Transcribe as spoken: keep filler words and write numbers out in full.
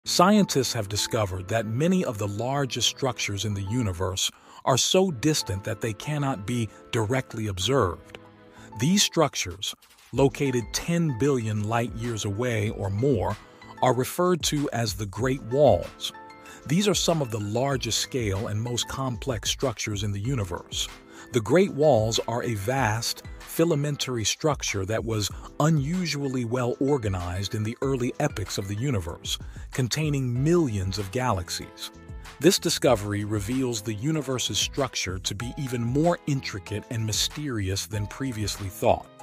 Scientists have discovered that many of the largest structures in the universe are so distant that they cannot be directly observed. These structures, located ten billion light-years away or more, are referred to as the Great Walls. These are some of the largest scale and most complex structures in the universe. The Great Walls are a vast, filamentary structure that was unusually well organized in the early epochs of the universe, containing millions of galaxies. This discovery reveals the universe's structure to be even more intricate and mysterious than previously thought.